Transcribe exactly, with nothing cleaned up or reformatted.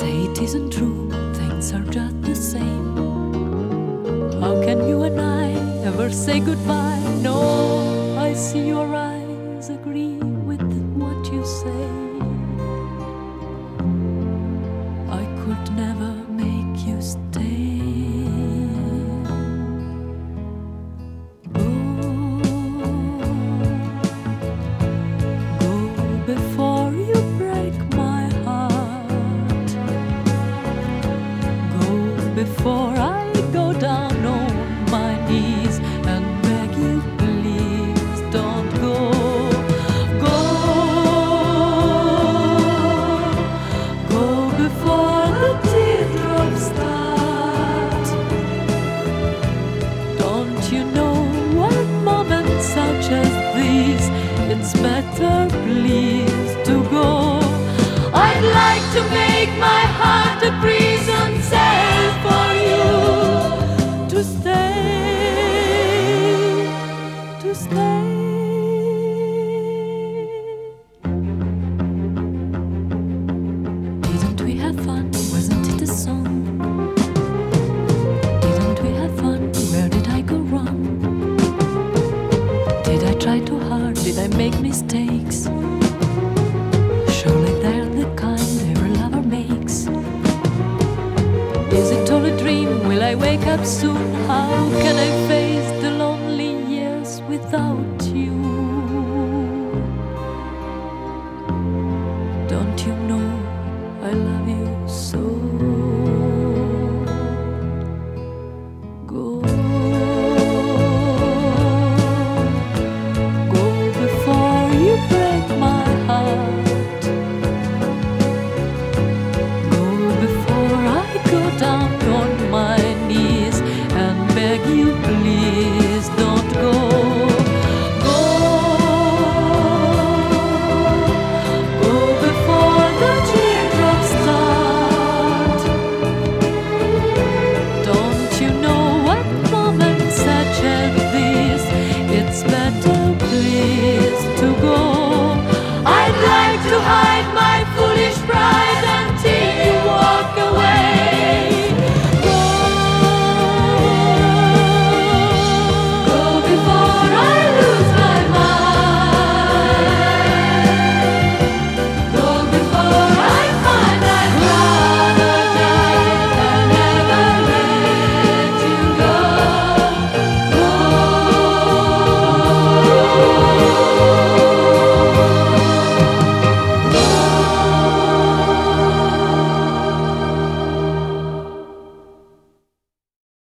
say it isn't true, things are just the same. How can you and I ever say goodbye? No, I see your eyes agree with what you say. I could never make you stay. Go, go before you break my heart. Go before I go down on my knees and beg you, please don't go. Go, go before the teardrops start. Don't you know what moments such as these, it's better please to go. I'd like to make my heart a prison cell for you to stay, to stay. Didn't we have fun? Wasn't it a song? Didn't we have fun? Where did I go wrong? Did I try too hard? Did I make mistakes? Surely they're the kind every lover makes. Is it all a dream? Will I wake up soon? How can I face the lonely years without you? Don't you know I love you so? Go, go before you break my heart. Go before I go down.